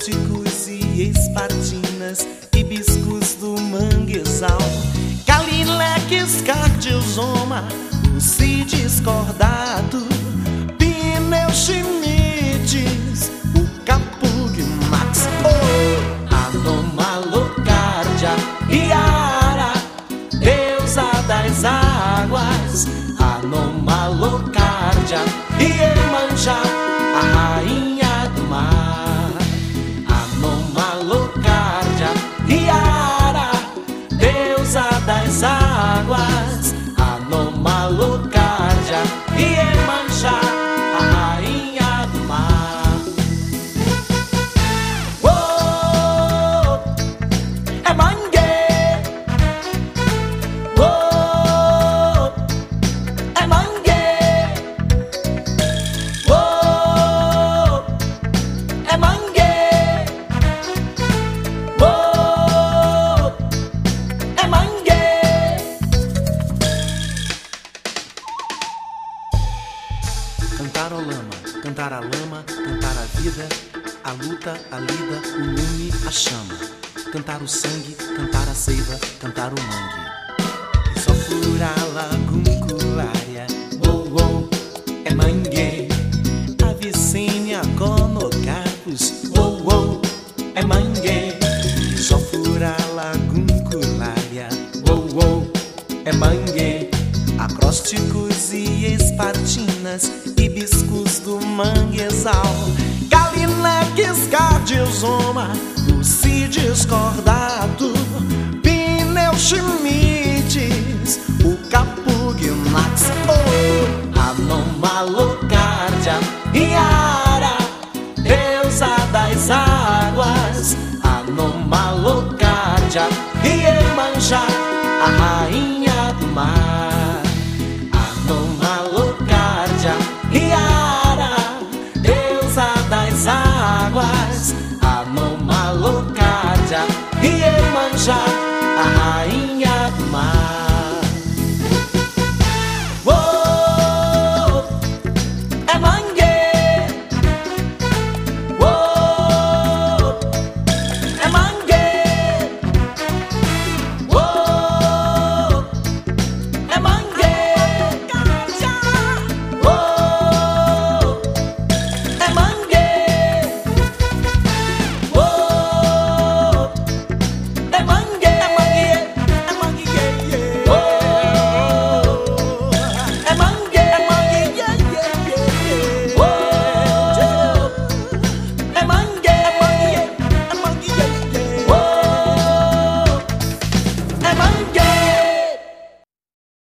acrósticos e espartinas, hibiscos do manguezal, calileques, cardiosoma, lucides cordado, pneuchimides, o capugnax, anomalocardia, Iara, deusa das águas, anomalocardia, Iemanjá, a rainha do mar, anomalocardia, Iara, deusa das águas, anomalocardia, Iemanjá, a rainha do mar. Oh, é mangue, oh, é mangue, oh, é mangue, oh, é mangue. Cantar ao lama, cantar a lama, cantar a vida, a luta, a lida, o lume, a chama. Cantar o sangue, cantar a seiva, cantar o mangue. E só fura a lagunculária, oh, oh, é mangue. Avicênia, conocarpus, oh, oh, é mangue. E só fura a lagunculária, oh, oh, é mangue. Acrósticos e espartinas, hibiscos do manguezal, calileques, cardiosoma, lucides cordado, pneuchimides, o capugnax, anomalocardia, Iara, deusa das águas, anomalocardia, Iemanjá, a rainha do mar, anomalocardia, Iara, deusa das águas,